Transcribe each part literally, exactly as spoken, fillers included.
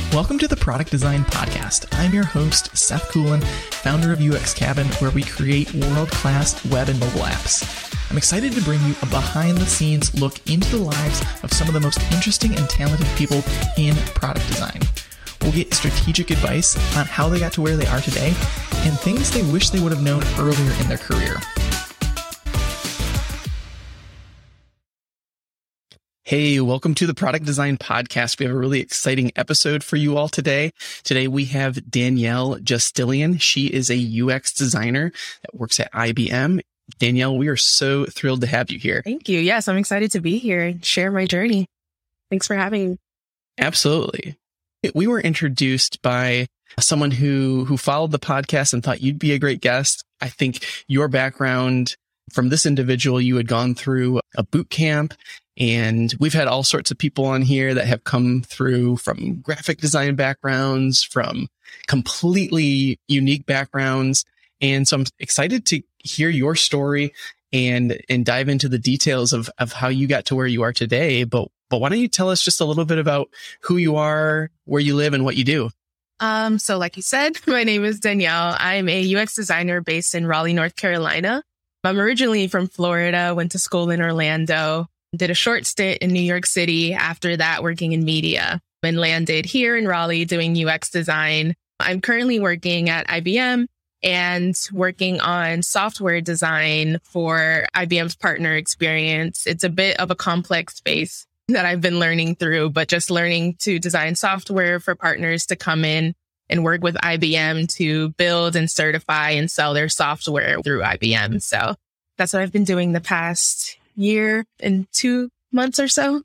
Welcome to the Product Design Podcast. I'm your host, Seth Coolin, founder of U X Cabin, where we create world-class web and mobile apps. I'm excited to bring you a behind-the-scenes look into the lives of some of the most interesting and talented people in product design. We'll get strategic advice on how they got to where they are today and things they wish they would have known earlier in their career. Hey, welcome to the Product Design Podcast. We have a really exciting episode for you all today. Today we have Danielle Justilian. She is a U X designer that works at I B M. Danielle, we are so thrilled to have you here. Thank you. Yes, I'm excited to be here and share my journey. Thanks for having me. Absolutely. We were introduced by someone who, who followed the podcast and thought you'd be a great guest. I think your background from this individual, you had gone through a boot camp. And we've had all sorts of people on here that have come through from graphic design backgrounds, from completely unique backgrounds. And so I'm excited to hear your story and and dive into the details of, of how you got to where you are today. But but why don't you tell us just a little bit about who you are, where you live, and what you do? Um, so like you said, my name is Danielle. I'm a U X designer based in Raleigh, North Carolina. I'm originally from Florida, went to school in Orlando. Did a short stint in New York City after that, working in media, and landed here in Raleigh doing U X design. I'm currently working at I B M and working on software design for I B M's partner experience. It's a bit of a complex space that I've been learning through, but just learning to design software for partners to come in and work with I B M to build and certify and sell their software through I B M. So that's what I've been doing the past year and two months or so.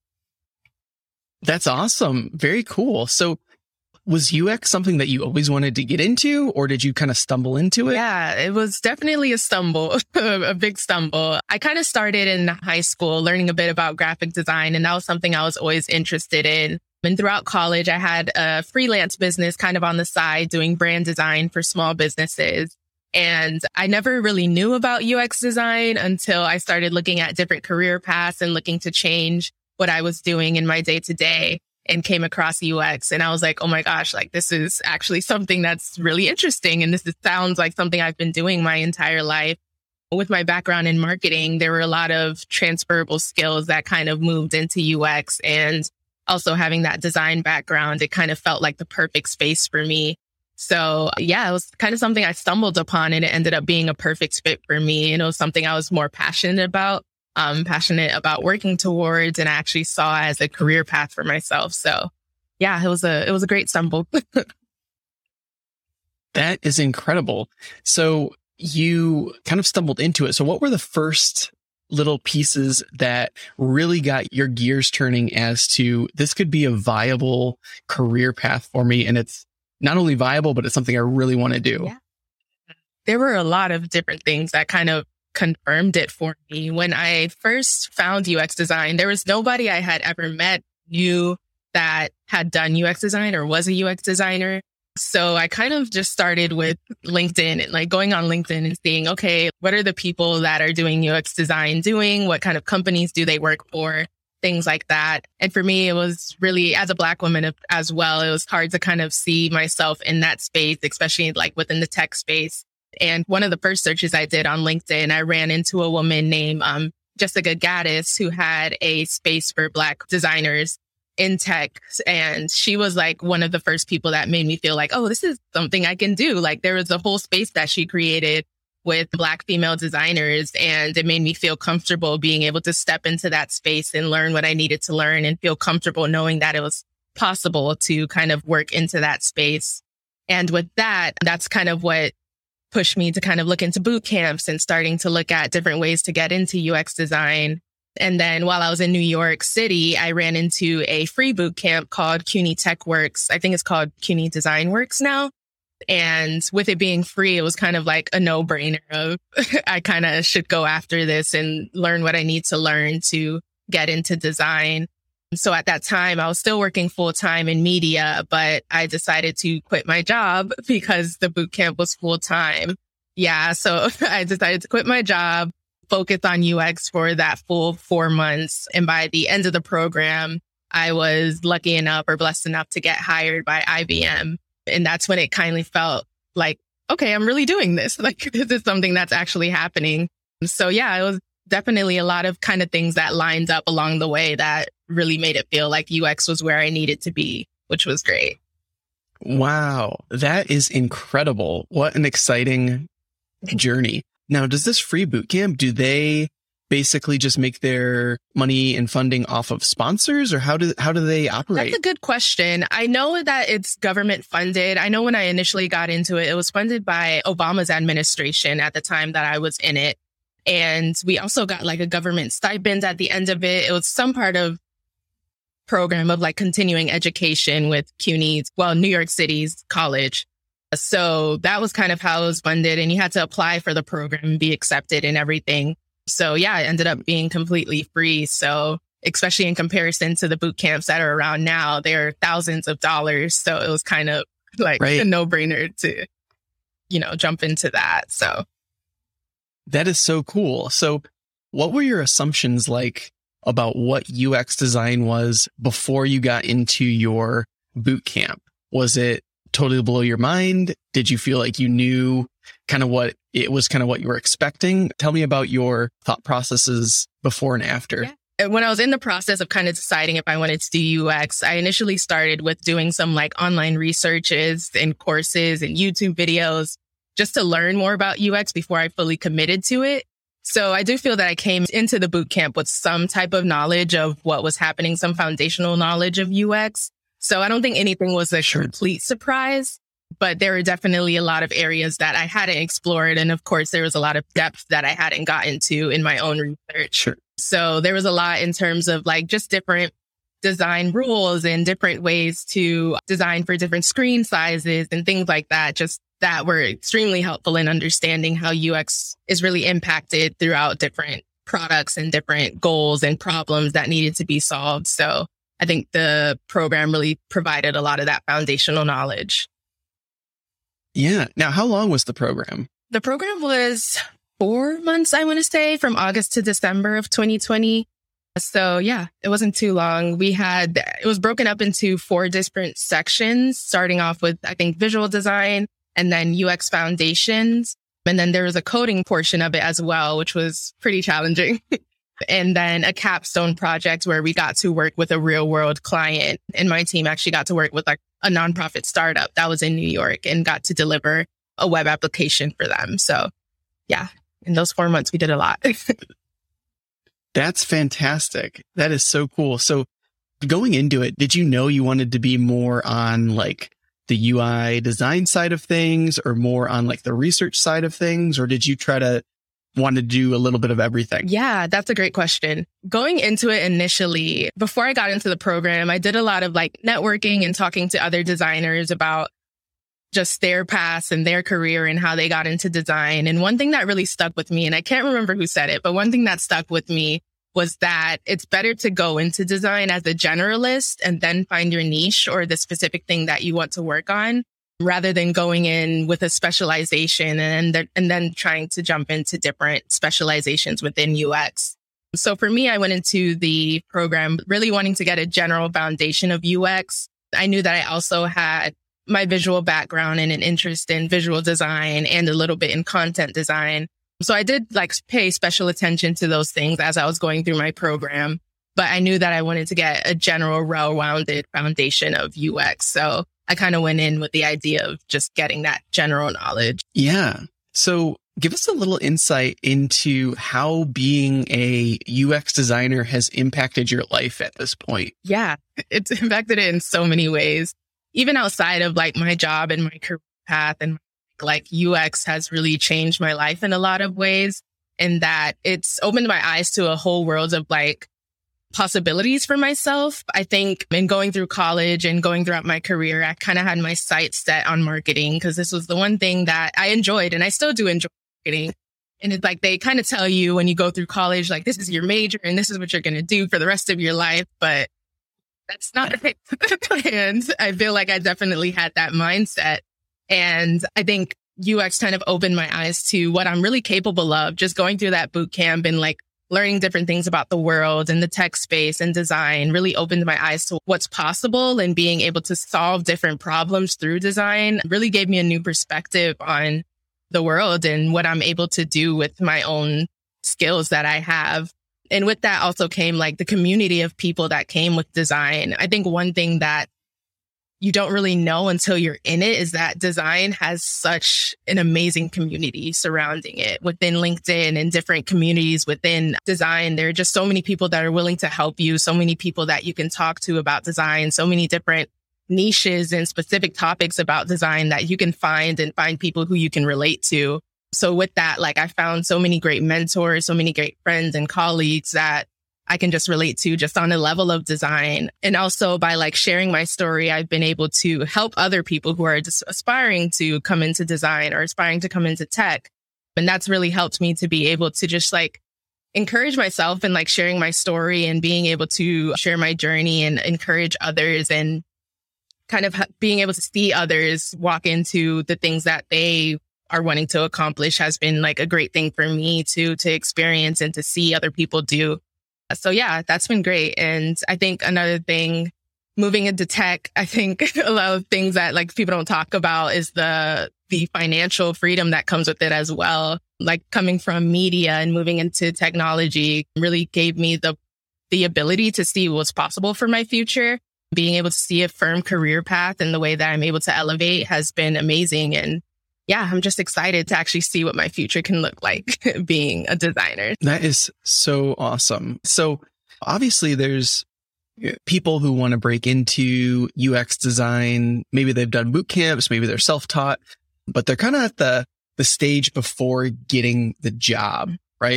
That's awesome. Very cool. So was U X something that you always wanted to get into, or did you kind of stumble into it? Yeah, it was definitely a stumble, a big stumble. I kind of started in high school learning a bit about graphic design, and that was something I was always interested in. And throughout college, I had a freelance business kind of on the side doing brand design for small businesses. And I never really knew about U X design until I started looking at different career paths and looking to change what I was doing in my day to day, and came across U X. And I was like, oh my gosh, like this is actually something that's really interesting. And this is, sounds like something I've been doing my entire life. With my background in marketing, there were a lot of transferable skills that kind of moved into U X. And also having that design background, it kind of felt like the perfect space for me. So yeah, it was kind of something I stumbled upon, and it ended up being a perfect fit for me. And it was something I was more passionate about, um, passionate about working towards, and actually saw as a career path for myself. So yeah, it was a, it was a great stumble. That is incredible. So you kind of stumbled into it. So what were the first little pieces that really got your gears turning as to this could be a viable career path for me? And it's not only viable, but it's something I really want to do. Yeah. There were a lot of different things that kind of confirmed it for me. When I first found U X design, there was nobody I had ever met knew that had done U X design or was a U X designer. So I kind of just started with LinkedIn and like going on LinkedIn and seeing, okay, what are the people that are doing U X design doing? What kind of companies do they work for? Things like that. And for me, it was really, as a Black woman as well, it was hard to kind of see myself in that space, especially like within the tech space. And one of the first searches I did on LinkedIn, I ran into a woman named um, Jessica Gaddis, who had a space for Black designers in tech. And she was like one of the first people that made me feel like, oh, this is something I can do. Like there was a whole space that she created with Black female designers. And it made me feel comfortable being able to step into that space and learn what I needed to learn, and feel comfortable knowing that it was possible to kind of work into that space. And with that, that's kind of what pushed me to kind of look into boot camps and starting to look at different ways to get into U X design. And then while I was in New York City, I ran into a free boot camp called CUNY Tech Works. I think it's called CUNY Design Works now. And with it being free, it was kind of like a no-brainer of I kind of should go after this and learn what I need to learn to get into design. So at that time, I was still working full time in media, but I decided to quit my job because the boot camp was full time. Yeah. So I decided to quit my job, focus on U X for that full four months. And by the end of the program, I was lucky enough or blessed enough to get hired by I B M. And that's when it kindly felt like, okay, I'm really doing this. Like, this is something that's actually happening. So yeah, it was definitely a lot of kind of things that lined up along the way that really made it feel like U X was where I needed to be, which was great. Wow, that is incredible. What an exciting journey. Now, does this free bootcamp, do they basically just make their money and funding off of sponsors, or how do how do they operate? That's a good question. I know that it's government funded. I know when I initially got into it, it was funded by Obama's administration at the time that I was in it. And we also got like a government stipend at the end of it. It was some part of program of like continuing education with C U N Y's, well, New York City's college. So that was kind of how it was funded. And you had to apply for the program and be accepted and everything. So yeah, it ended up being completely free. So especially in comparison to the boot camps that are around now, they're thousands of dollars. So it was kind of like right. a no brainer to, you know, jump into that. So that is so cool. So what were your assumptions like about what U X design was before you got into your boot camp? Was it totally blow your mind? Did you feel like you knew kind of what it was, kind of what you were expecting? Tell me about your thought processes before and after. Yeah. When I was in the process of kind of deciding if I wanted to do U X, I initially started with doing some like online researches and courses and YouTube videos just to learn more about U X before I fully committed to it. So I do feel that I came into the boot camp with some type of knowledge of what was happening, some foundational knowledge of U X. So I don't think anything was a sure. complete surprise, but there were definitely a lot of areas that I hadn't explored. And of course, there was a lot of depth that I hadn't gotten to in my own research. Sure. So there was a lot in terms of like just different design rules and different ways to design for different screen sizes and things like that, just that were extremely helpful in understanding how U X is really impacted throughout different products and different goals and problems that needed to be solved. So I think the program really provided a lot of that foundational knowledge. Yeah. Now, how long was the program? The program was four months, I want to say, from August to December of twenty twenty. So yeah, it wasn't too long. We had, it was broken up into four different sections, starting off with, I think, visual design and then U X foundations. And then there was a coding portion of it as well, which was pretty challenging. And then a capstone project where we got to work with a real world client. And my team actually got to work with like a nonprofit startup that was in New York and got to deliver a web application for them. So yeah, in those four months, we did a lot. That's fantastic. That is so cool. So going into it, did you know you wanted to be more on like the U I design side of things or more on like the research side of things? Or did you try to want to do a little bit of everything? Yeah, that's a great question. Going into it initially, before I got into the program, I did a lot of like networking and talking to other designers about just their past and their career and how they got into design. And one thing that really stuck with me, and I can't remember who said it, but one thing that stuck with me was that it's better to go into design as a generalist and then find your niche or the specific thing that you want to work on, rather than going in with a specialization and then, and then trying to jump into different specializations within U X. So for me, I went into the program really wanting to get a general foundation of U X. I knew that I also had my visual background and an interest in visual design and a little bit in content design. So I did like pay special attention to those things as I was going through my program, but I knew that I wanted to get a general well-rounded foundation of U X. So I kind of went in with the idea of just getting that general knowledge. Yeah. So give us a little insight into how being a U X designer has impacted your life at this point. Yeah, it's impacted it in so many ways. Even outside of like my job and my career path, and like U X has really changed my life in a lot of ways, in that it's opened my eyes to a whole world of like possibilities for myself. I think in going through college and going throughout my career, I kind of had my sights set on marketing because this was the one thing that I enjoyed, and I still do enjoy marketing. And it's like they kind of tell you when you go through college, like this is your major and this is what you're going to do for the rest of your life. But that's not right. And I feel like I definitely had that mindset. And I think U X kind of opened my eyes to what I'm really capable of, just going through that boot camp and like learning different things about the world and the tech space and design really opened my eyes to what's possible, and being able to solve different problems through design really gave me a new perspective on the world and what I'm able to do with my own skills that I have. And with that also came like the community of people that came with design. I think one thing that you don't really know until you're in it is that design has such an amazing community surrounding it within LinkedIn and different communities within design. There are just so many people that are willing to help you, so many people that you can talk to about design, so many different niches and specific topics about design that you can find and find people who you can relate to. So with that, like I found so many great mentors, so many great friends and colleagues that I can just relate to just on a level of design. And also by like sharing my story, I've been able to help other people who are just aspiring to come into design or aspiring to come into tech. And that's really helped me to be able to just like encourage myself and like sharing my story and being able to share my journey and encourage others, and kind of being able to see others walk into the things that they are wanting to accomplish has been like a great thing for me to, to experience and to see other people do. So yeah, that's been great. And I think another thing, moving into tech, I think a lot of things that like people don't talk about is the the financial freedom that comes with it as well. Like coming from media and moving into technology really gave me the the ability to see what's possible for my future. Being able to see a firm career path and the way that I'm able to elevate has been amazing. And yeah, I'm just excited to actually see what my future can look like being a designer. That is so awesome. So obviously there's people who want to break into U X design. Maybe they've done boot camps, maybe they're self-taught, but they're kind of at the, the stage before getting the job, right?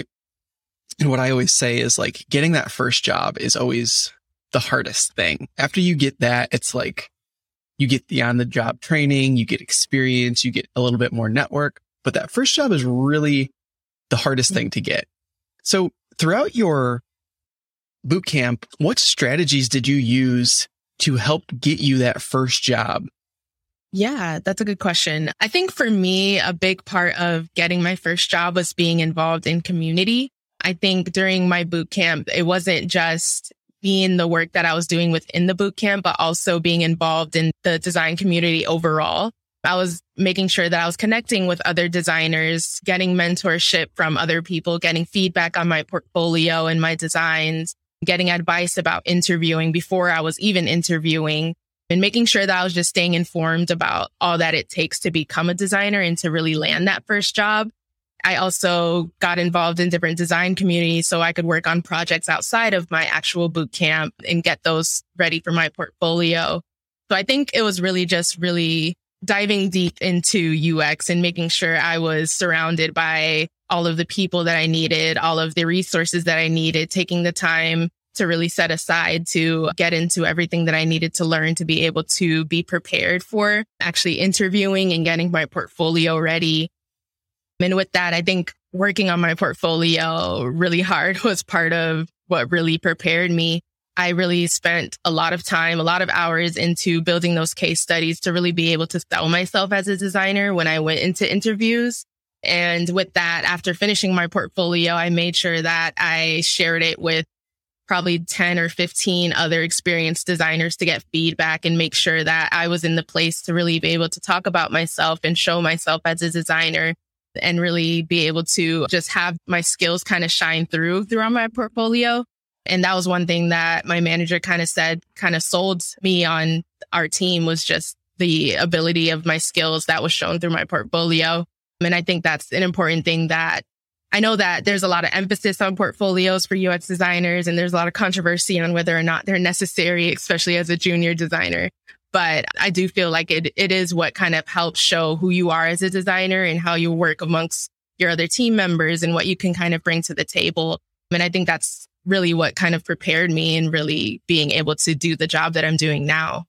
And what I always say is like getting that first job is always the hardest thing. After you get that, it's like, you get the on-the-job training, you get experience, you get a little bit more network, but that first job is really the hardest thing to get. So throughout your boot camp, what strategies did you use to help get you that first job? Yeah, that's a good question. I think for me, a big part of getting my first job was being involved in community. I think during my boot camp, it wasn't just being the work that I was doing within the boot camp, but also being involved in the design community overall. I was making sure that I was connecting with other designers, getting mentorship from other people, getting feedback on my portfolio and my designs, getting advice about interviewing before I was even interviewing, and making sure that I was just staying informed about all that it takes to become a designer and to really land that first job. I also got involved in different design communities so I could work on projects outside of my actual boot camp and get those ready for my portfolio. So I think it was really just really diving deep into U X and making sure I was surrounded by all of the people that I needed, all of the resources that I needed, taking the time to really set aside to get into everything that I needed to learn to be able to be prepared for actually interviewing and getting my portfolio ready. And with that, I think working on my portfolio really hard was part of what really prepared me. I really spent a lot of time, a lot of hours into building those case studies to really be able to sell myself as a designer when I went into interviews. And with that, after finishing my portfolio, I made sure that I shared it with probably ten or fifteen other experienced designers to get feedback and make sure that I was in the place to really be able to talk about myself and show myself as a designer, and really be able to just have my skills kind of shine through throughout my portfolio. And that was one thing that my manager kind of said, kind of sold me on our team, was just the ability of my skills that was shown through my portfolio. And I think that's an important thing that I know that there's a lot of emphasis on portfolios for U X designers, and there's a lot of controversy on whether or not they're necessary, especially as a junior designer. But I do feel like it it is what kind of helps show who you are as a designer and how you work amongst your other team members and what you can kind of bring to the table. And I think that's really what kind of prepared me in really being able to do the job that I'm doing now.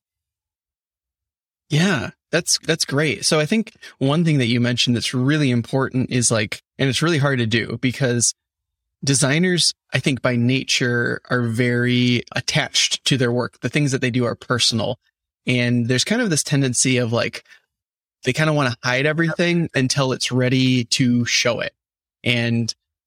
Yeah, that's that's great. So I think one thing that you mentioned that's really important is like, and it's really hard to do because designers, I think by nature, are very attached to their work. The things that they do are personal. And there's kind of this tendency of like, they kind of want to hide everything until it's ready to show it. And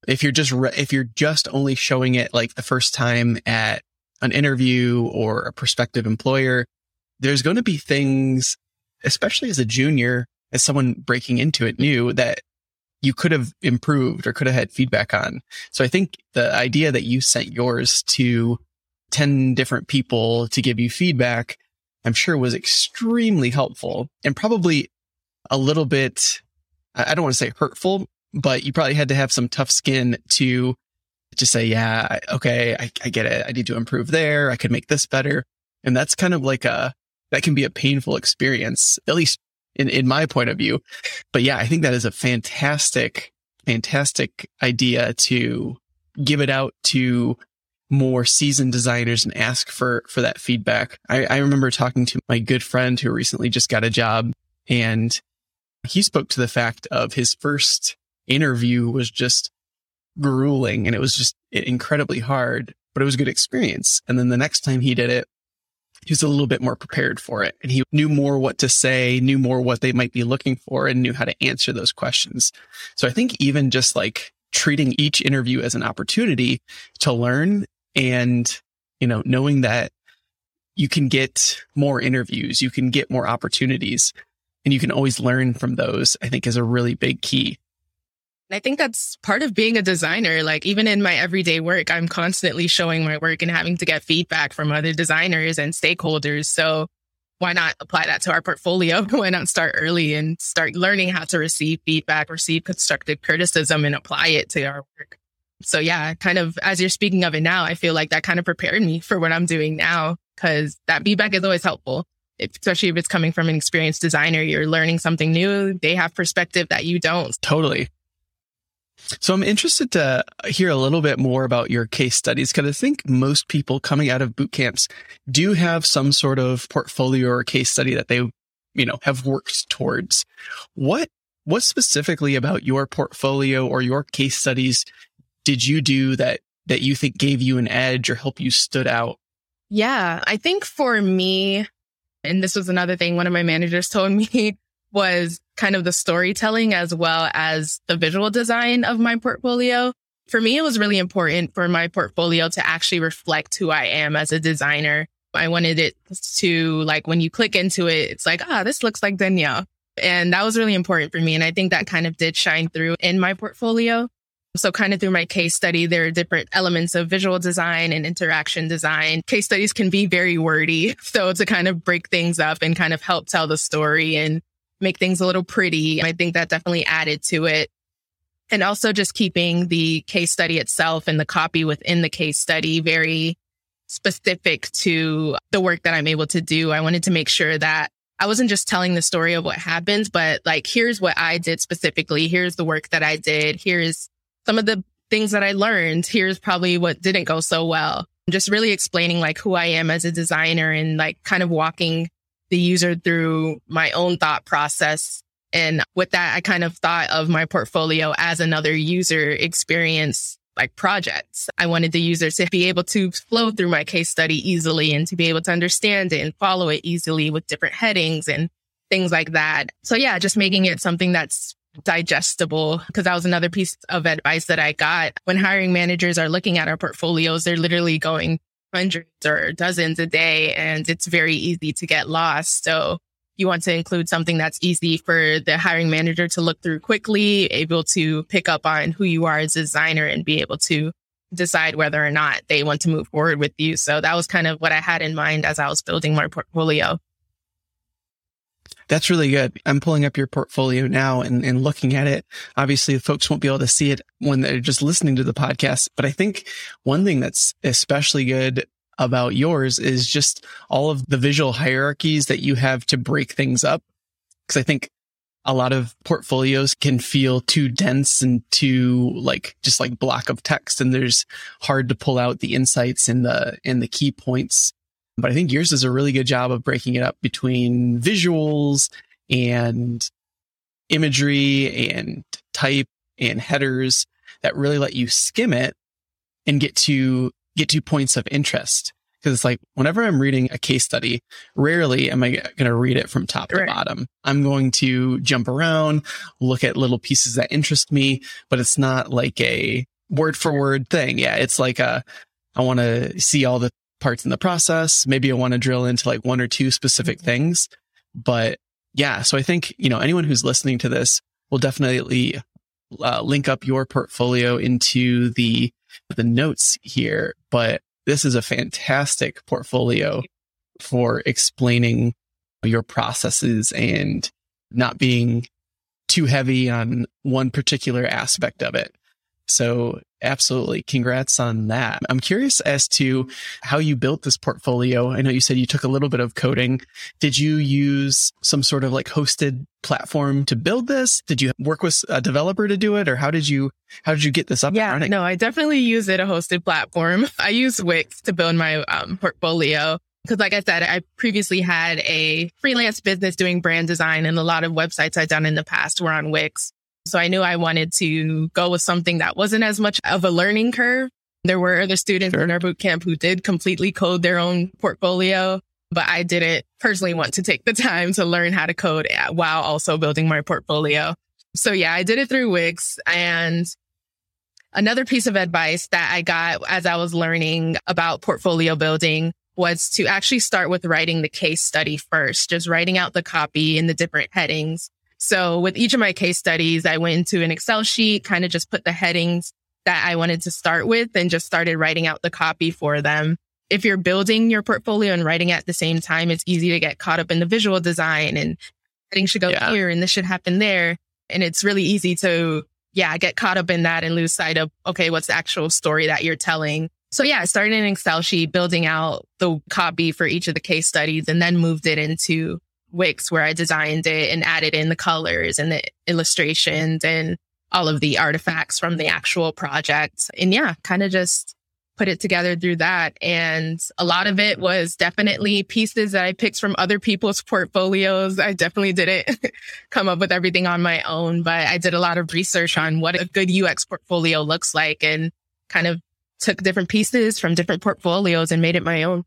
if you're just, re- if you're just only showing it like the first time at an interview or a prospective employer, there's going to be things, especially as a junior, as someone breaking into it new, that you could have improved or could have had feedback on. So I think the idea that you sent yours to ten different people to give you feedback, I'm sure was extremely helpful and probably a little bit, I don't want to say hurtful, but you probably had to have some tough skin to just say, yeah, okay, I, I get it. I need to improve there. I could make this better. And that's kind of like a, that can be a painful experience, at least in, in my point of view. But yeah, I think that is a fantastic, fantastic idea to give it out to more seasoned designers and ask for, for that feedback. I, I remember talking to my good friend who recently just got a job, and he spoke to the fact of his first interview was just grueling and it was just incredibly hard, but it was a good experience. And then the next time he did it, he was a little bit more prepared for it, and he knew more what to say, knew more what they might be looking for, and knew how to answer those questions. So I think even just like treating each interview as an opportunity to learn, and, you know, knowing that you can get more interviews, you can get more opportunities, and you can always learn from those, I think is a really big key. I think that's part of being a designer. Like even in my everyday work, I'm constantly showing my work and having to get feedback from other designers and stakeholders. So why not apply that to our portfolio? Why not start early and start learning how to receive feedback, receive constructive criticism, and apply it to our work? So yeah, kind of as you're speaking of it now, I feel like that kind of prepared me for what I'm doing now, because that feedback is always helpful. If, especially if it's coming from an experienced designer, you're learning something new. They have perspective that you don't. Totally. So I'm interested to hear a little bit more about your case studies, because I think most people coming out of boot camps do have some sort of portfolio or case study that they, you know, have worked towards. What, what specifically about your portfolio or your case studies did you do that, that you think gave you an edge or help you stood out? Yeah, I think for me, and this was another thing one of my managers told me, was kind of the storytelling as well as the visual design of my portfolio. For me, it was really important for my portfolio to actually reflect who I am as a designer. I wanted it to, like, when you click into it, it's like, ah, this looks like Danielle. And that was really important for me. And I think that kind of did shine through in my portfolio. So kind of through my case study, there are different elements of visual design and interaction design. Case studies can be very wordy. So to kind of break things up and kind of help tell the story and make things a little pretty, I think that definitely added to it. And also just keeping the case study itself and the copy within the case study very specific to the work that I'm able to do. I wanted to make sure that I wasn't just telling the story of what happened, but like, here's what I did specifically. Here's the work that I did. Here's some of the things that I learned. Here's probably what didn't go so well. Just really explaining like who I am as a designer and like kind of walking the user through my own thought process. And with that, I kind of thought of my portfolio as another user experience like project. I wanted the user to be able to flow through my case study easily and to be able to understand it and follow it easily with different headings and things like that. So yeah, just making it something that's digestible, because that was another piece of advice that I got. When hiring managers are looking at our portfolios, they're literally going hundreds or dozens a day, and it's very easy to get lost. So you want to include something that's easy for the hiring manager to look through quickly, able to pick up on who you are as a designer and be able to decide whether or not they want to move forward with you. So that was kind of what I had in mind as I was building my portfolio. That's really good. I'm pulling up your portfolio now and, and looking at it. Obviously, folks won't be able to see it when they're just listening to the podcast. But I think one thing that's especially good about yours is just all of the visual hierarchies that you have to break things up. Because I think a lot of portfolios can feel too dense and too like just like block of text, and there's hard to pull out the insights and the and the key points. But I think yours does a really good job of breaking it up between visuals and imagery and type and headers that really let you skim it and get to get to points of interest. Because it's like, whenever I'm reading a case study, rarely am I going to read it from top to right. bottom. I'm going to jump around, look at little pieces that interest me, but it's not like a word for word thing. Yeah. It's like, a, I want to see all the parts in the process. Maybe I want to drill into like one or two specific things. But yeah, so I think, you know, anyone who's listening to this will definitely uh, link up your portfolio into the, the notes here. But this is a fantastic portfolio for explaining your processes and not being too heavy on one particular aspect of it. So absolutely. Congrats on that. I'm curious as to how you built this portfolio. I know you said you took a little bit of coding. Did you use some sort of like hosted platform to build this? Did you work with a developer to do it? Or how did you, how did you get this up yeah, and running? No, I definitely use it a hosted platform. I use Wix to build my um, portfolio. Because like I said, I previously had a freelance business doing brand design, and a lot of websites I'd done in the past were on Wix. So I knew I wanted to go with something that wasn't as much of a learning curve. There were other students Sure. in our bootcamp who did completely code their own portfolio, but I didn't personally want to take the time to learn how to code while also building my portfolio. So yeah, I did it through Wix. And another piece of advice that I got as I was learning about portfolio building was to actually start with writing the case study first, just writing out the copy and the different headings. So with each of my case studies, I went into an Excel sheet, kind of just put the headings that I wanted to start with and just started writing out the copy for them. If you're building your portfolio and writing at the same time, it's easy to get caught up in the visual design and heading should go Yeah. here and this should happen there. And it's really easy to, yeah, get caught up in that and lose sight of, okay, what's the actual story that you're telling? So yeah, I started an Excel sheet building out the copy for each of the case studies and then moved it into Wix where I designed it and added in the colors and the illustrations and all of the artifacts from the actual project. And yeah, kind of just put it together through that. And a lot of it was definitely pieces that I picked from other people's portfolios. I definitely didn't come up with everything on my own, but I did a lot of research on what a good U X portfolio looks like and kind of took different pieces from different portfolios and made it my own.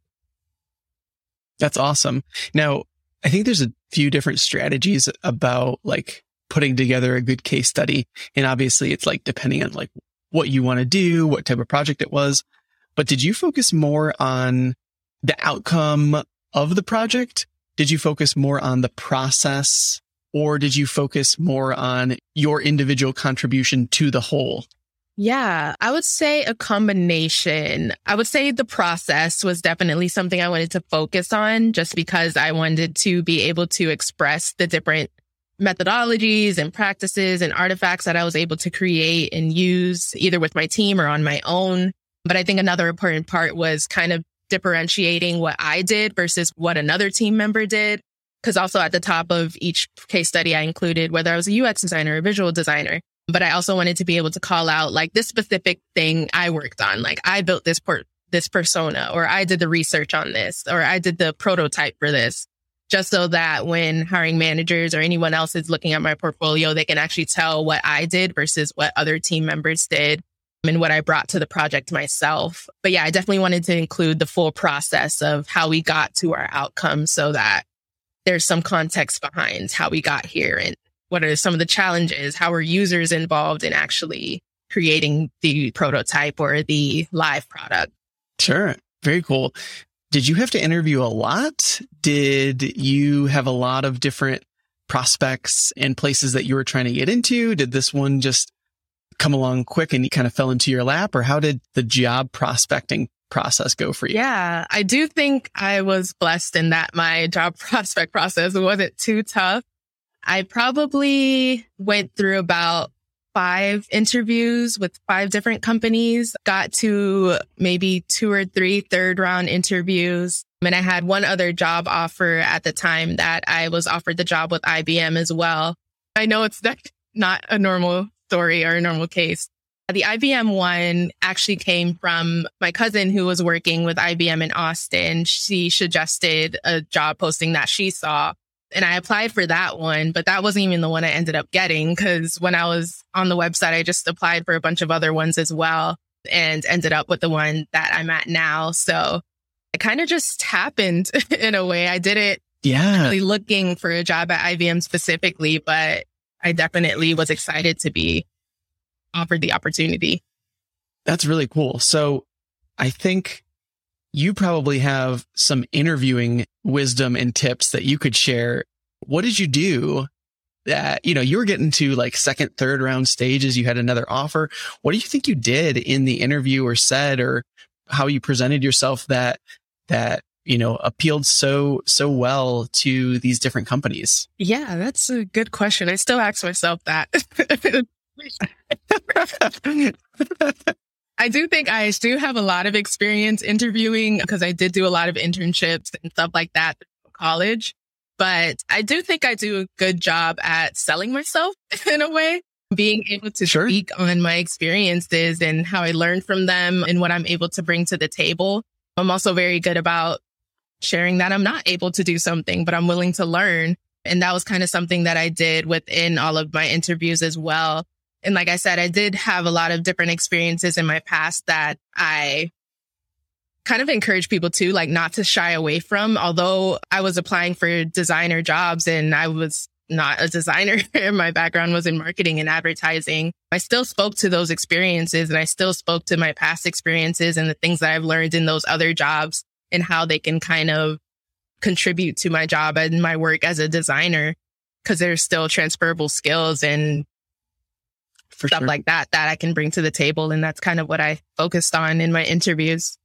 That's awesome. Now, I think there's a few different strategies about like putting together a good case study. And obviously it's like depending on like what you want to do, what type of project it was. But did you focus more on the outcome of the project? Did you focus more on the process, or did you focus more on your individual contribution to the whole? Yeah, I would say a combination. I would say the process was definitely something I wanted to focus on just because I wanted to be able to express the different methodologies and practices and artifacts that I was able to create and use either with my team or on my own. But I think another important part was kind of differentiating what I did versus what another team member did. Because also at the top of each case study, I included whether I was a U X designer or a visual designer. But I also wanted to be able to call out like this specific thing I worked on. Like I built this port, this persona, or I did the research on this, or I did the prototype for this, just so that when hiring managers or anyone else is looking at my portfolio, they can actually tell what I did versus what other team members did and what I brought to the project myself. But yeah, I definitely wanted to include the full process of how we got to our outcome so that there's some context behind how we got here and what are some of the challenges? How are users involved in actually creating the prototype or the live product? Sure. Very cool. Did you have to interview a lot? Did you have a lot of different prospects and places that you were trying to get into? Did this one just come along quick and you kind of fell into your lap? Or how did the job prospecting process go for you? Yeah, I do think I was blessed in that my job prospect process wasn't too tough. I probably went through about five interviews with five different companies, got to maybe two or three third round interviews. And I had one other job offer at the time that I was offered the job with I B M as well. I know it's not a normal story or a normal case. The I B M one actually came from my cousin who was working with I B M in Austin. She suggested a job posting that she saw. And I applied for that one, but that wasn't even the one I ended up getting because when I was on the website, I just applied for a bunch of other ones as well and ended up with the one that I'm at now. So it kind of just happened in a way. I didn't Yeah. really looking for a job at I B M specifically, but I definitely was excited to be offered the opportunity. That's really cool. So I think you probably have some interviewing wisdom and tips that you could share. What did you do that, you know, you were getting to like second, third round stages, you had another offer. What do you think you did in the interview or said, or how you presented yourself that, that, you know, appealed so, so well to these different companies? Yeah, that's a good question. I still ask myself that. I do think I do have a lot of experience interviewing because I did do a lot of internships and stuff like that in college. But I do think I do a good job at selling myself in a way, being able to Sure. speak on my experiences and how I learned from them and what I'm able to bring to the table. I'm also very good about sharing that I'm not able to do something, but I'm willing to learn. And that was kind of something that I did within all of my interviews as well. And like I said, I did have a lot of different experiences in my past that I kind of encourage people to like not to shy away from. Although I was applying for designer jobs and I was not a designer, my background was in marketing and advertising. I still spoke to those experiences and I still spoke to my past experiences and the things that I've learned in those other jobs and how they can kind of contribute to my job and my work as a designer, because there's still transferable skills and For stuff sure. like that that I can bring to the table. And that's kind of what I focused on in my interviews.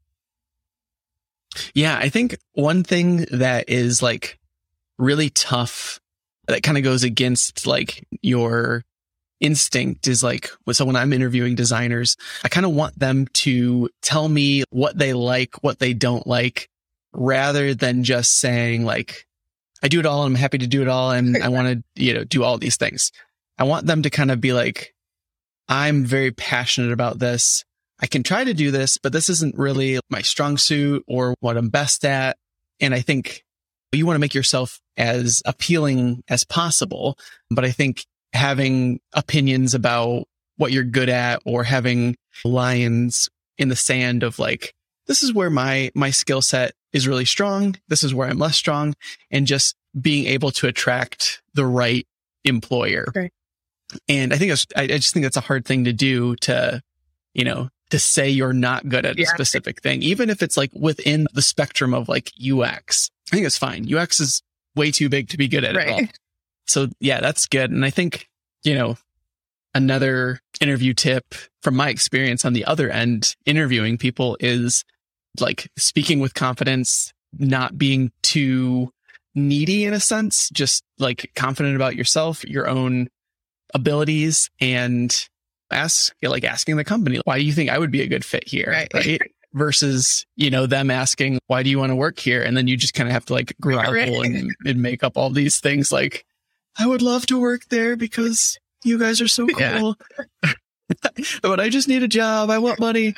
Yeah, I think one thing that is like really tough that kind of goes against like your instinct is like, so when I'm interviewing designers, I kind of want them to tell me what they like, what they don't like, rather than just saying like, I do it all. I'm happy to do it all. And I want to, you know, do all these things. I want them to kind of be like, I'm very passionate about this. I can try to do this, but this isn't really my strong suit or what I'm best at. And I think you want to make yourself as appealing as possible. But I think having opinions about what you're good at or having lines in the sand of like, this is where my, my skill set is really strong. This is where I'm less strong. And just being able to attract the right employer. Right. And I think it's, I, I just think that's a hard thing to do, to, you know, to say you're not good at a Yeah. specific thing, even if it's like within the spectrum of like U X. I think it's fine. U X is way too big to be good at it all. Right. So yeah, that's good. And I think, you know, another interview tip from my experience on the other end, interviewing people, is like speaking with confidence, not being too needy in a sense, just like confident about yourself, your own abilities, and ask, like asking the company, why do you think I would be a good fit here? Right. Right. Versus, you know, them asking, why do you want to work here? And then you just kind of have to like grovel Right. and, and make up all these things like, I would love to work there because you guys are so cool. Yeah. But I just need a job. I want money.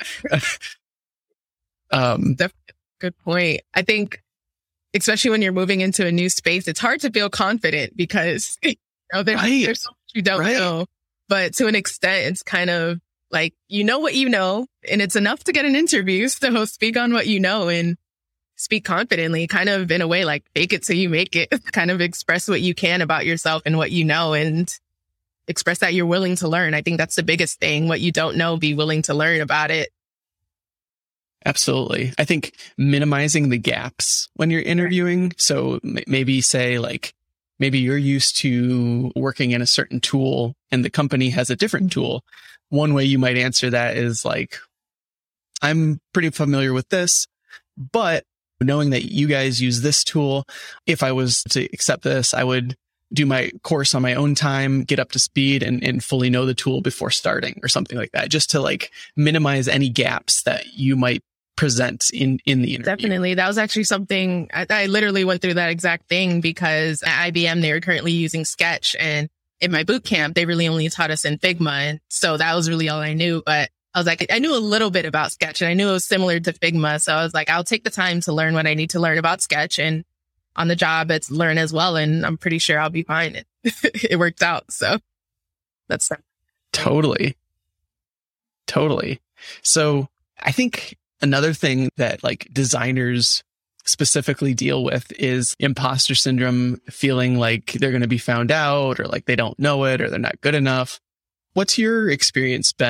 um, Definitely. Good point. I think, especially when you're moving into a new space, it's hard to feel confident because you know, there's, Right. there's so much you don't Right. know. But to an extent, it's kind of like, you know what you know, and it's enough to get an interview. So speak on what you know and speak confidently, kind of in a way like fake it till you make it, kind of express what you can about yourself and what you know, and express that you're willing to learn. I think that's the biggest thing. What you don't know, be willing to learn about it. Absolutely. I think minimizing the gaps when you're interviewing. So m- maybe say like, maybe you're used to working in a certain tool and the company has a different tool. One way you might answer that is like, I'm pretty familiar with this, but knowing that you guys use this tool, if I was to accept this, I would do my course on my own time, get up to speed, and, and fully know the tool before starting, or something like that, just to like minimize any gaps that you might present in, in the interview. Definitely. That was actually something I, I literally went through that exact thing, because at I B M, they were currently using Sketch, and in my boot camp, they really only taught us in Figma. And so that was really all I knew. But I was like, I knew a little bit about Sketch, and I knew it was similar to Figma. So I was like, I'll take the time to learn what I need to learn about Sketch, and on the job, it's learn as well. And I'm pretty sure I'll be fine. It, it worked out. So that's Totally. Totally. So I think another thing that like designers specifically deal with is imposter syndrome, feeling like they're going to be found out, or like they don't know it, or they're not good enough. What's your experience been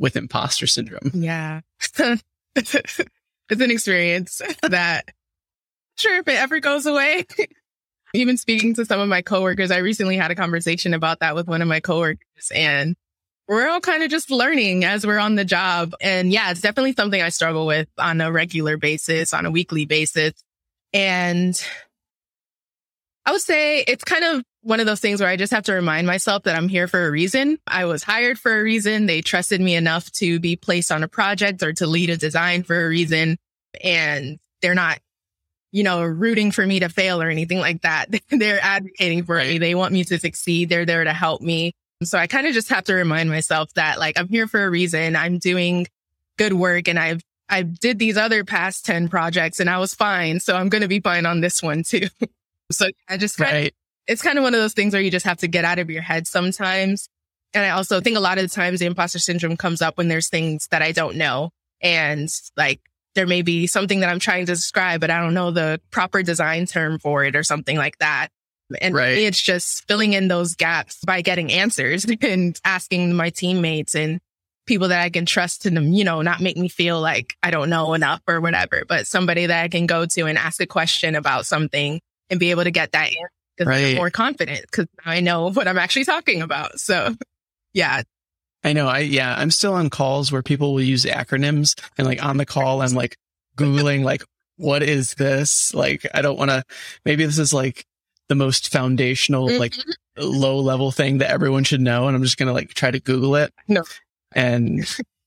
with imposter syndrome. Yeah. It's an experience that sure if it ever goes away. Even speaking to some of my coworkers, I recently had a conversation about that with one of my coworkers, and we're all kind of just learning as we're on the job. And yeah, it's definitely something I struggle with on a regular basis, on a weekly basis. And I would say it's kind of one of those things where I just have to remind myself that I'm here for a reason. I was hired for a reason. They trusted me enough to be placed on a project or to lead a design for a reason. And they're not, you know, rooting for me to fail or anything like that. They're advocating for me. They want me to succeed. They're there to help me. So I kind of just have to remind myself that, like, I'm here for a reason. I'm doing good work, and I've I did these other past ten projects and I was fine. So I'm going to be fine on this one too. So I just kind Right. of, it's kind of one of those things where you just have to get out of your head sometimes. And I also think a lot of the times the imposter syndrome comes up when there's things that I don't know. And like, there may be something that I'm trying to describe, but I don't know the proper design term for it or something like that. And Right. it's just filling in those gaps by getting answers and asking my teammates and people that I can trust to, you know, not make me feel like I don't know enough or whatever, but somebody that I can go to and ask a question about something and be able to get that answer because Right. I'm more confident because I know what I'm actually talking about. So yeah. I know. I, yeah, I'm still on calls where people will use acronyms, and like on the call, I'm like Googling, like, what is this? Like, I don't want to, maybe this is like the most foundational, like low level thing that everyone should know. And I'm just going to like try to Google it. No. And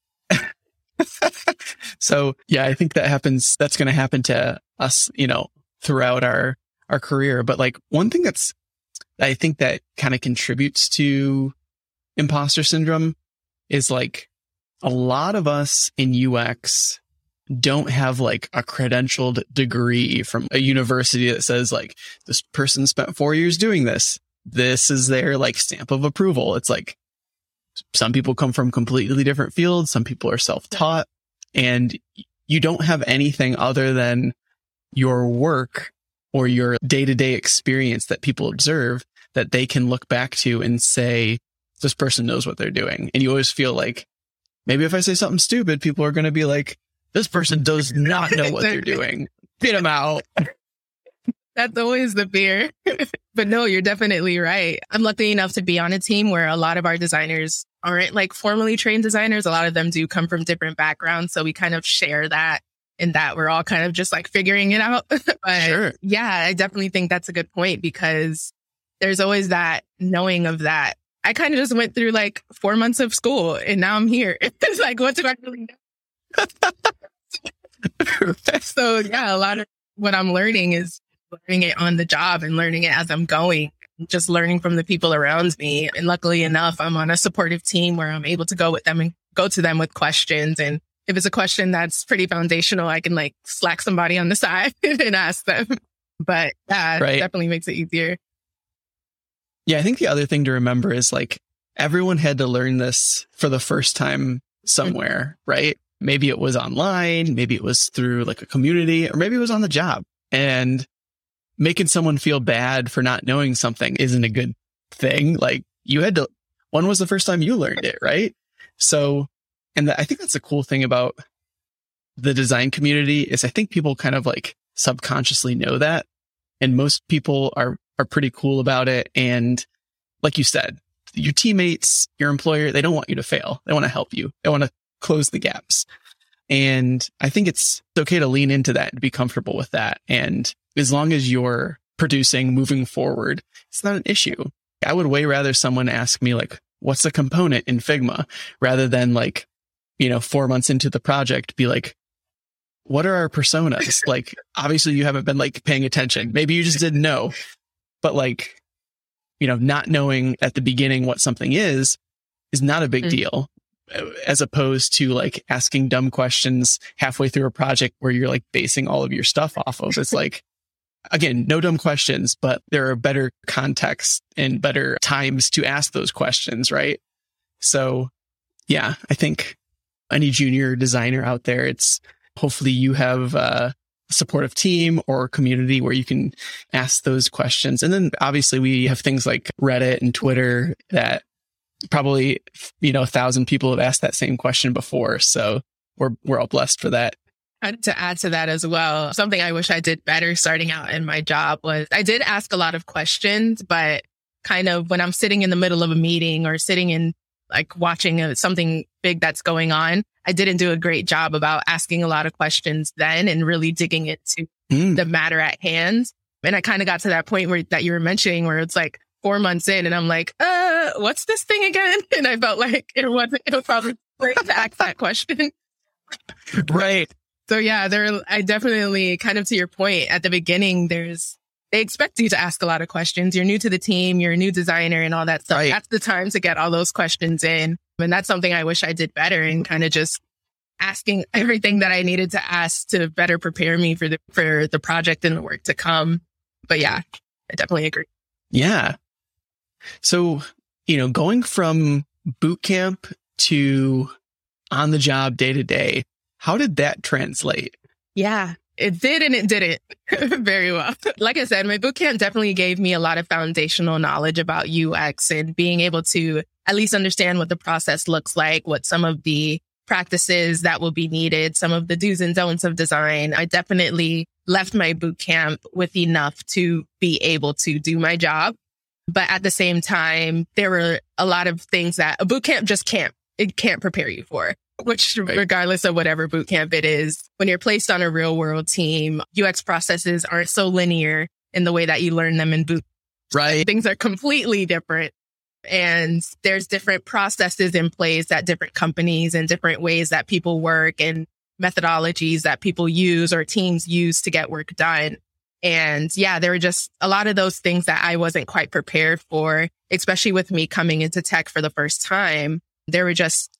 so, yeah, I think that happens. That's going to happen to us, you know, throughout our, our career. But like one thing that's, I think that kind of contributes to imposter syndrome is like a lot of us in U X don't have like a credentialed degree from a university that says like this person spent four years doing this. This is their like stamp of approval. It's like some people come from completely different fields. Some people are self-taught, and you don't have anything other than your work or your day-to-day experience that people observe that they can look back to and say, this person knows what they're doing. And you always feel like maybe if I say something stupid, people are going to be like, this person does not know what they're doing. Get them out. That's always the fear. But no, you're definitely right. I'm lucky enough to be on a team where a lot of our designers aren't like formally trained designers. A lot of them do come from different backgrounds. So we kind of share that in that we're all kind of just like figuring it out. But Sure. yeah, I definitely think that's a good point because there's always that knowing of that. I kind of just went through like four months of school and now I'm here. It's like, what do I really know? So yeah, a lot of what I'm learning is learning it on the job and learning it as I'm going, just learning from the people around me. And luckily enough, I'm on a supportive team where I'm able to go with them and go to them with questions. And if it's a question that's pretty foundational, I can like slack somebody on the side and ask them. But yeah, Right. it definitely makes it easier. Yeah, I think the other thing to remember is like everyone had to learn this for the first time somewhere, right? Maybe it was online, maybe it was through like a community, or maybe it was on the job. And making someone feel bad for not knowing something isn't a good thing. Like you had to, when was the first time you learned it, right? So, and the, I think that's the cool thing about the design community is I think people kind of like subconsciously know that. And most people are, are pretty cool about it. And like you said, your teammates, your employer, they don't want you to fail. They want to help you. They want to close the gaps. And I think it's okay to lean into that and be comfortable with that. And as long as you're producing, moving forward, it's not an issue. I would way rather someone ask me like, what's the component in Figma rather than like, you know, four months into the project, be like, what are our personas? Like, obviously you haven't been like paying attention. Maybe you just didn't know, but like, you know, not knowing at the beginning what something is, is not a big mm. deal. As opposed to like asking dumb questions halfway through a project where you're like basing all of your stuff off of. It's like, again, no dumb questions, but there are better contexts and better times to ask those questions, right? So yeah, I think any junior designer out there, it's hopefully you have a supportive team or community where you can ask those questions. And then obviously we have things like Reddit and Twitter that probably, you know, a thousand people have asked that same question before. So we're, we're all blessed for that. And to add to that as well, something I wish I did better starting out in my job was I did ask a lot of questions, but kind of when I'm sitting in the middle of a meeting or sitting in like watching a, something big that's going on, I didn't do a great job about asking a lot of questions then and really digging into mm. the matter at hand. And I kind of got to that point where that you were mentioning where it's like four months in and I'm like, uh, what's this thing again? And I felt like it wasn't, it was probably great to ask that question. Right. So yeah, there, I definitely kind of to your point at the beginning, there's, they expect you to ask a lot of questions. You're new to the team, you're a new designer and all that stuff. Right. That's the time to get all those questions in. And that's something I wish I did better and kind of just asking everything that I needed to ask to better prepare me for the, for the project and the work to come. But yeah, I definitely agree. Yeah. So, you know, going from boot camp to on the job day to day, how did that translate? Yeah, it did and it didn't very well. Like I said, my bootcamp definitely gave me a lot of foundational knowledge about U X and being able to at least understand what the process looks like, what some of the practices that will be needed, some of the do's and don'ts of design. I definitely left my bootcamp with enough to be able to do my job. But at the same time, there were a lot of things that a bootcamp just can't, it can't prepare you for. Which, regardless of whatever bootcamp it is, when you're placed on a real world team, U X processes aren't so linear in the way that you learn them in boot. Right. Things are completely different. And there's different processes in place at different companies and different ways that people work and methodologies that people use or teams use to get work done. And yeah, there were just a lot of those things that I wasn't quite prepared for, especially with me coming into tech for the first time. There were just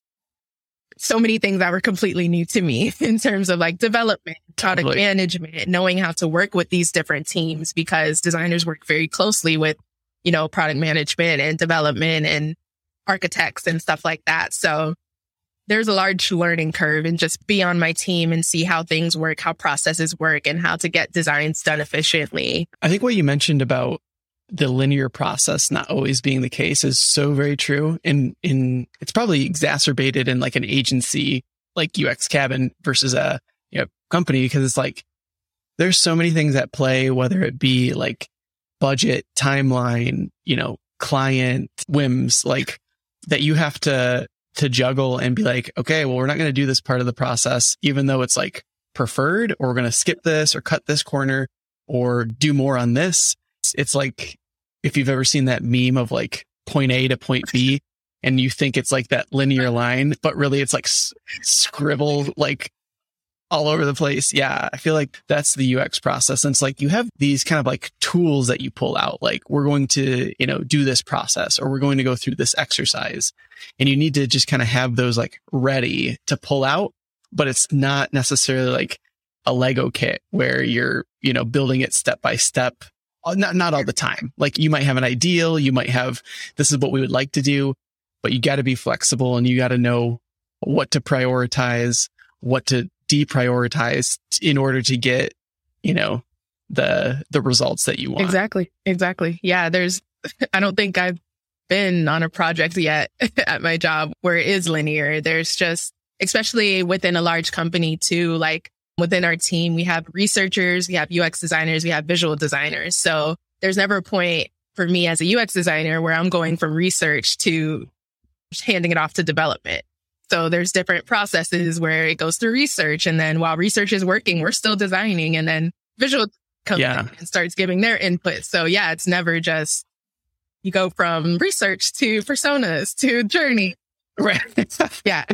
so many things that were completely new to me in terms of like development, product totally. management, knowing how to work with these different teams because designers work very closely with, you know, product management and development and architects and stuff like that. So there's a large learning curve and just be on my team and see how things work, how processes work and how to get designs done efficiently. I think what you mentioned about the linear process not always being the case is so very true. And in it's probably exacerbated in like an agency like U X Cabin versus a you know, company, because it's like there's so many things at play, whether it be like budget, timeline, you know, client whims, like that you have to to juggle and be like, okay, well, we're not going to do this part of the process, even though it's like preferred, or we're going to skip this or cut this corner or do more on this. It's like, if you've ever seen that meme of like point A to point B and you think it's like that linear line, but really it's like s- scribbled like all over the place. Yeah. I feel like that's the U X process. And it's like, you have these kind of like tools that you pull out, like we're going to, you know, do this process or we're going to go through this exercise, and you need to just kind of have those like ready to pull out, but it's not necessarily like a Lego kit where you're, you know, building it step by step. Not not all the time. Like you might have an ideal, you might have, this is what we would like to do, but you got to be flexible and you got to know what to prioritize, what to deprioritize in order to get, you know, the the results that you want. Exactly. Exactly. Yeah, there's, I don't think I've been on a project yet at my job where it is linear. There's just, especially within a large company too, like within our team, we have researchers, we have U X designers, we have visual designers. So there's never a point for me as a U X designer where I'm going from research to handing it off to development. So there's different processes where it goes through research. And then while research is working, we're still designing. And then visual comes yeah. in and starts giving their input. So yeah, it's never just you go from research to personas to journey. Right. Yeah.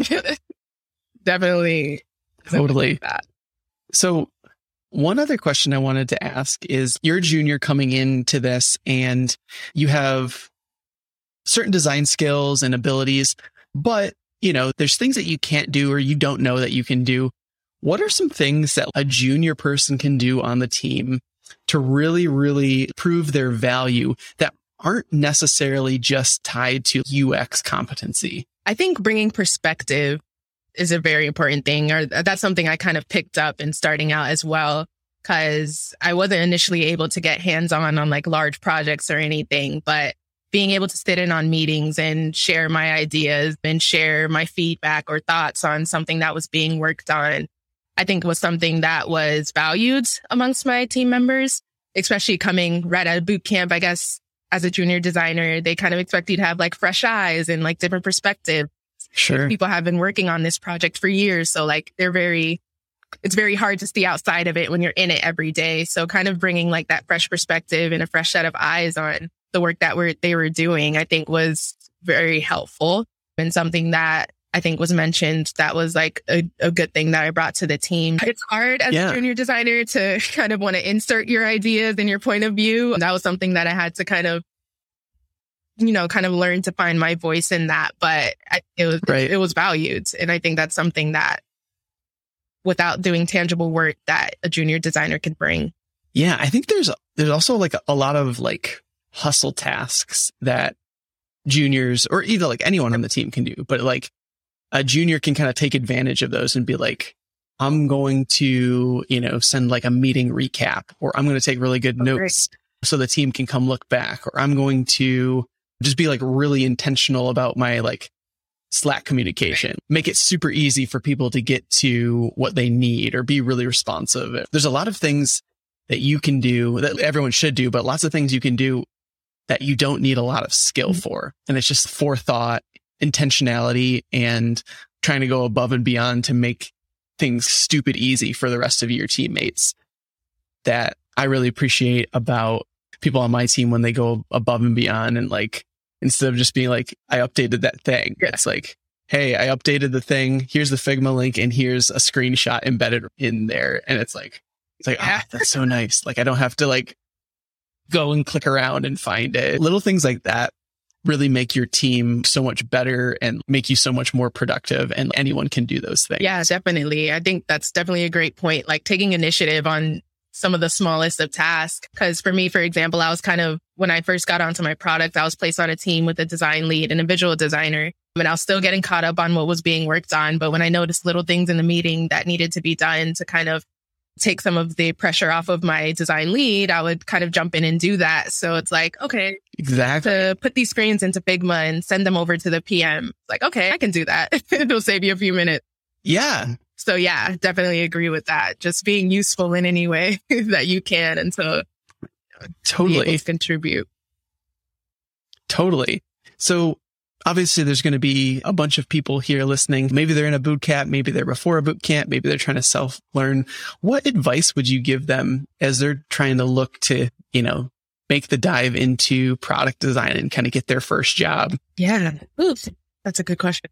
Definitely. Totally. That. So one other question I wanted to ask is, you're a junior coming into this and you have certain design skills and abilities, but you know, there's things that you can't do or you don't know that you can do. What are some things that a junior person can do on the team to really, really prove their value that aren't necessarily just tied to U X competency? I think bringing perspective is a very important thing, or that's something I kind of picked up in starting out as well, because I wasn't initially able to get hands-on on like large projects or anything, but being able to sit in on meetings and share my ideas and share my feedback or thoughts on something that was being worked on, I think was something that was valued amongst my team members, especially coming right out of boot camp. I guess as a junior designer, they kind of expect you to have like fresh eyes and like different perspectives. Sure. People have been working on this project for years. So like they're very, it's very hard to see outside of it when you're in it every day. So kind of bringing like that fresh perspective and a fresh set of eyes on the work that we're, they were doing, I think was very helpful and something that I think was mentioned that was like a, a good thing that I brought to the team. It's hard as yeah. a junior designer to kind of want to insert your ideas and your point of view. That was something that I had to kind of, you know, kind of learn to find my voice in that. But I, it was, right. it, it was valued. And I think that's something that without doing tangible work that a junior designer can bring. Yeah. I think there's, there's also like a, a lot of like hustle tasks that juniors or even like anyone on the team can do, but like a junior can kind of take advantage of those and be like, I'm going to, you know, send like a meeting recap, or I'm going to take really good oh, notes great. so the team can come look back, or I'm going to just be like really intentional about my like Slack communication, make it super easy for people to get to what they need or be really responsive. There's a lot of things that you can do that everyone should do, but lots of things you can do that you don't need a lot of skill for. And it's just forethought, intentionality, and trying to go above and beyond to make things stupid easy for the rest of your teammates that I really appreciate about people on my team when they go above and beyond. And like, instead of just being like, I updated that thing, yeah. It's like, hey, I updated the thing. Here's the Figma link and here's a screenshot embedded in there. And it's like, it's like, yeah. Oh, that's so nice. Like, I don't have to like go and click around and find it. Little things like that really make your team so much better and make you so much more productive. And anyone can do those things. Yeah, definitely. I think that's definitely a great point. Like taking initiative on some of the smallest of tasks. Because for me, for example, I was kind of, when I first got onto my product, I was placed on a team with a design lead and a visual designer. And I was still getting caught up on what was being worked on. But when I noticed little things in the meeting that needed to be done to kind of take some of the pressure off of my design lead, I would kind of jump in and do that. So it's like, okay, exactly. To put these screens into Figma and send them over to the P M. It's like, okay, I can do that. It'll save you a few minutes. Yeah. So yeah, definitely agree with that. Just being useful in any way that you can and to totally be able to contribute. Totally. So obviously there's going to be a bunch of people here listening. Maybe they're in a boot camp. Maybe they're before a boot camp. Maybe they're trying to self-learn. What advice would you give them as they're trying to look to, you know, make the dive into product design and kind of get their first job? Yeah. Oops. That's a good question.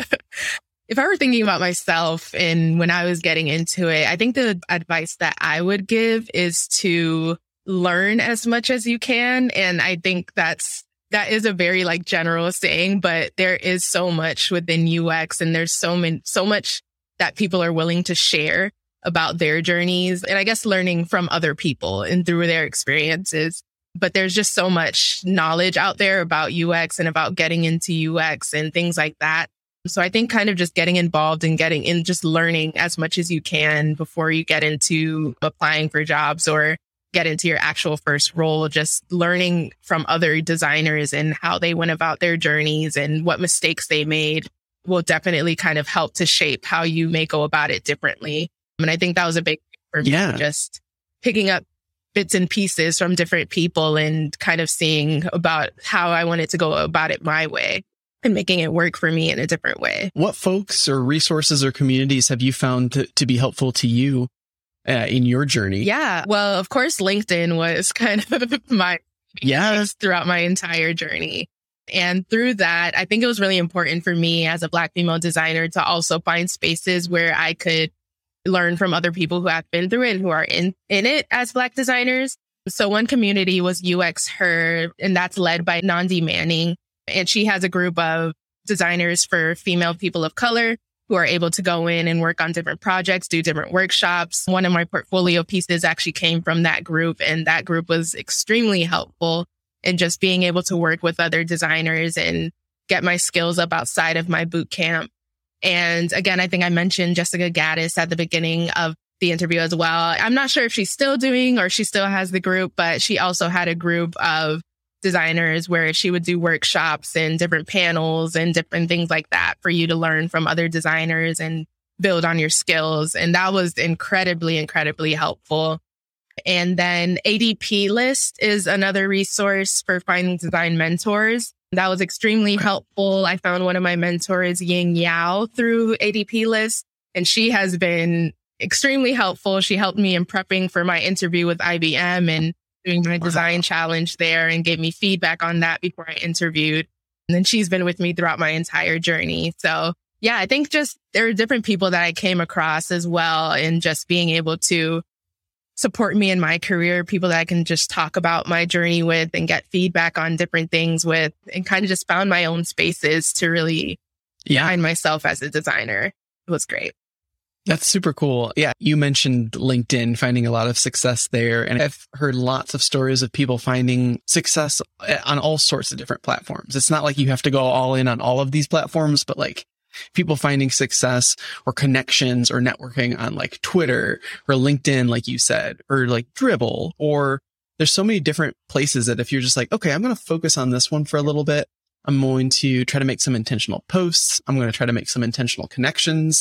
If I were thinking about myself and when I was getting into it, I think the advice that I would give is to learn as much as you can. And I think that's, that is a very like general saying, but there is so much within U X and there's so many, so much that people are willing to share about their journeys. And I guess learning from other people and through their experiences. But there's just so much knowledge out there about U X and about getting into U X and things like that. So I think kind of just getting involved and getting in, just learning as much as you can before you get into applying for jobs or get into your actual first role, just learning from other designers and how they went about their journeys and what mistakes they made will definitely kind of help to shape how you may go about it differently. And I think that was a big thing for me, yeah. just picking up bits and pieces from different people and kind of seeing about how I wanted to go about it my way and making it work for me in a different way. What folks or resources or communities have you found to, to be helpful to you uh, in your journey? Yeah. Well, of course, LinkedIn was kind of my yes throughout my entire journey. And through that, I think it was really important for me as a Black female designer to also find spaces where I could learn from other people who have been through it and who are in, in it as Black designers. So one community was U X Her, and that's led by Nandi Manning. And she has a group of designers for female people of color who are able to go in and work on different projects, do different workshops. One of my portfolio pieces actually came from that group, and that group was extremely helpful in just being able to work with other designers and get my skills up outside of my boot camp. And again, I think I mentioned Jessica Gaddis at the beginning of the interview as well. I'm not sure if she's still doing or she still has the group, but she also had a group of designers where she would do workshops and different panels and different things like that for you to learn from other designers and build on your skills. And that was incredibly, incredibly helpful. And then A D P List is another resource for finding design mentors. That was extremely helpful. I found one of my mentors, Ying Yao, through A D P List, and she has been extremely helpful. She helped me in prepping for my interview with I B M and doing my design challenge there and gave me feedback on that before I interviewed. And then she's been with me throughout my entire journey. So yeah, I think just there are different people that I came across as well, and just being able to support me in my career, people that I can just talk about my journey with and get feedback on different things with, and kind of just found my own spaces to really yeah. find myself as a designer. It was great. That's super cool. Yeah. You mentioned LinkedIn, finding a lot of success there. And I've heard lots of stories of people finding success on all sorts of different platforms. It's not like you have to go all in on all of these platforms, but like people finding success or connections or networking on like Twitter or LinkedIn, like you said, or like Dribbble, or there's so many different places that if you're just like, okay, I'm going to focus on this one for a little bit. I'm going to try to make some intentional posts. I'm going to try to make some intentional connections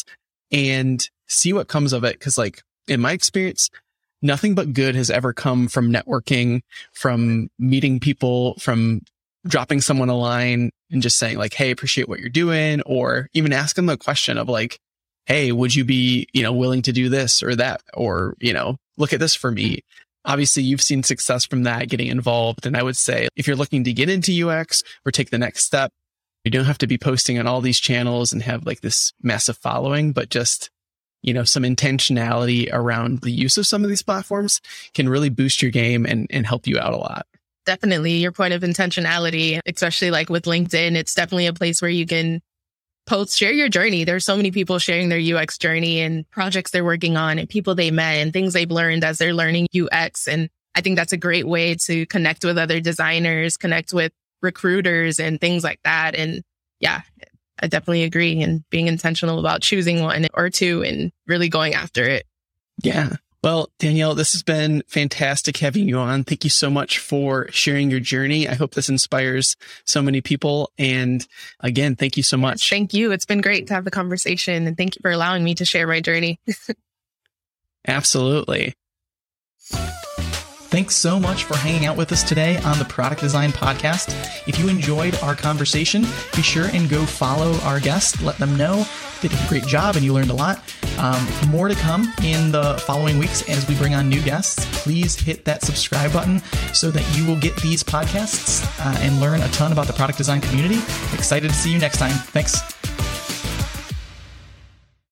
and see what comes of it. Cause like in my experience, nothing but good has ever come from networking, from meeting people, from dropping someone a line and just saying like, hey, appreciate what you're doing, or even asking the question of like, hey, would you be, you know, willing to do this or that, or, you know, look at this for me. Obviously, you've seen success from that, getting involved. And I would say if you're looking to get into U X or take the next step, you don't have to be posting on all these channels and have like this massive following, but just, you know, some intentionality around the use of some of these platforms can really boost your game and, and help you out a lot. Definitely your point of intentionality, especially like with LinkedIn, it's definitely a place where you can post, share your journey. There's so many people sharing their U X journey and projects they're working on and people they met and things they've learned as they're learning U X. And I think that's a great way to connect with other designers, connect with recruiters and things like that. And yeah, I definitely agree. And being intentional about choosing one or two and really going after it. Yeah. Well, Danielle, this has been fantastic having you on. Thank you so much for sharing your journey. I hope this inspires so many people. And again, thank you so much. Thank you. It's been great to have the conversation. And thank you for allowing me to share my journey. Absolutely. Thanks so much for hanging out with us today on the Product Design Podcast. If you enjoyed our conversation, be sure and go follow our guest. Let them know they did a great job and you learned a lot. Um, more to come in the following weeks as we bring on new guests. Please hit that subscribe button so that you will get these podcasts uh, and learn a ton about the product design community. Excited to see you next time. Thanks.